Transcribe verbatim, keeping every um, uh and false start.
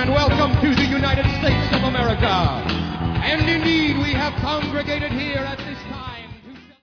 and welcome to the United States of America. And indeed, we have congregated here at this time.